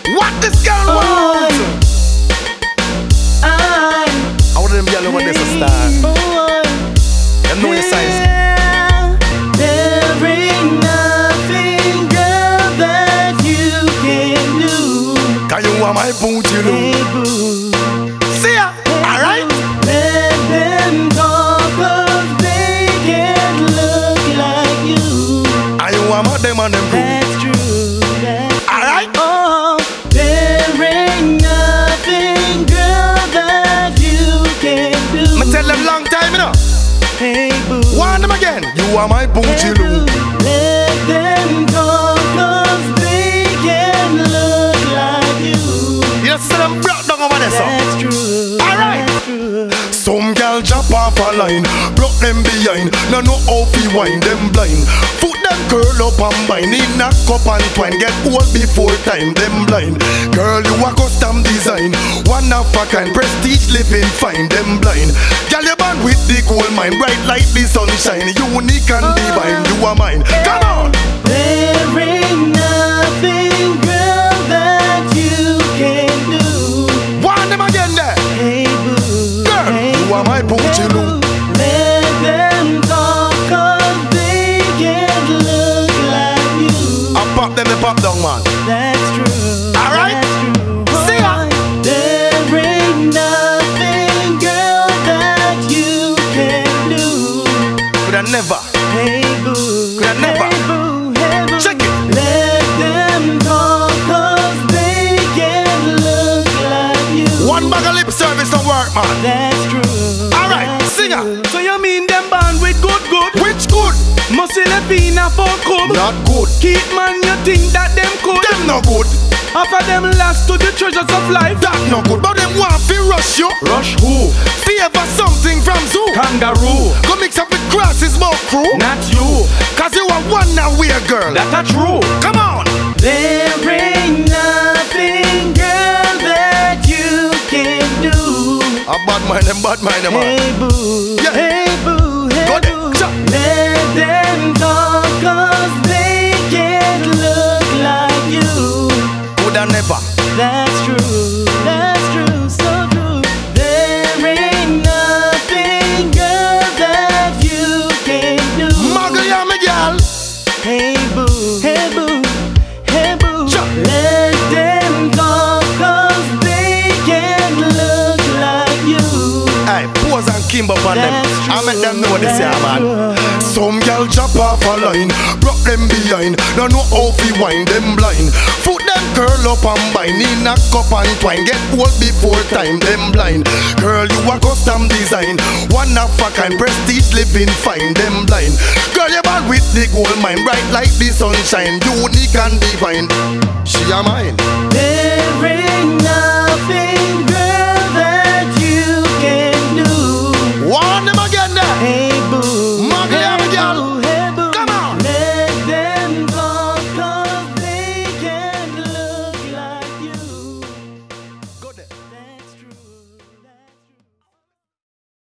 What this girl want? I want them yellow when there's a star. Them know your size. There ain't nothing, girl, that you can do. Can you want my booty, you know? Hey, boo. See ya, alright? Let them talk, 'cause they can't look like you. And you want my them and them boo. That's true. That's Alright? oh, there ain't nothing, girl, that you can do. Me tell them long time, you know. Hey, boo. Want them again? You are my booty, Hey, you boo. know. Let them talk, 'cause they can look like you. You see them brought down over there, so. That's true. Alright. That's true. Some girl jump off a line, broke them behind. No know how fi wind them blind. Foot them curl up and bind, in a cup and twine. Get old before time, them blind. Girl, you a custom design, one of a kind, prestige living fine. Them blind. Girl, you born with the gold mine, bright like the sunshine. Unique and divine, you are mine. Come on. There ain't nothing, girl, that you can do. Want them again there? Hey, boo. Girl, Hey, you are my booty, boo. Lou. Let them talk, 'cause they can't look like you. I pop them, they pop down, man. That's true. Alright. That's true. See ya. There ain't nothing, girl, that you can do. Could I never? Hey, boo. Could I never? Hey, boo. Hey, boo. Check it. Let them talk, 'cause they can't look like you. One bag of lip service don't work, man. That's true. Alright, That's singer. true. So you mean them band with good? Which good? Muscle a pina for cub. Not good. Keep man, you think that them could? Them no good. After them last to the treasures of life. That no good. But them want fi rush you. Rush who? Favor something from zoo. Kangaroo. Go mix up with grasses, more crew. Not you. Cause you are one now weird girl. That a true. Come on. There ain't nothing, girl, that you can do. A bad mind them, man. Hey, boo. Yeah. Hey, boo. Hey, Go there. boo. Chop. Let them talk, 'cause they can't look like you. Could I never? That's true. That's true. So true. There ain't nothing, girl, that you can do. Muggle ya me girl. Hey, boo. Hey, boo. Hey, boo. Chop. Let them talk, 'cause they can't look like you. Hey, pose and Kimbo on them. That's I make them know true, this here, that's man. true. Some girl jump off a line, broke them behind. No know how fi wind them blind. Foot them curl up and bind, in a cup and twine. Get old before time, them blind. Girl, you a custom design, one of a kind, prestige living fine. Them blind. Girl, you born with the gold mine, bright like the sunshine. Unique and divine. She a mine. There ain't nothing.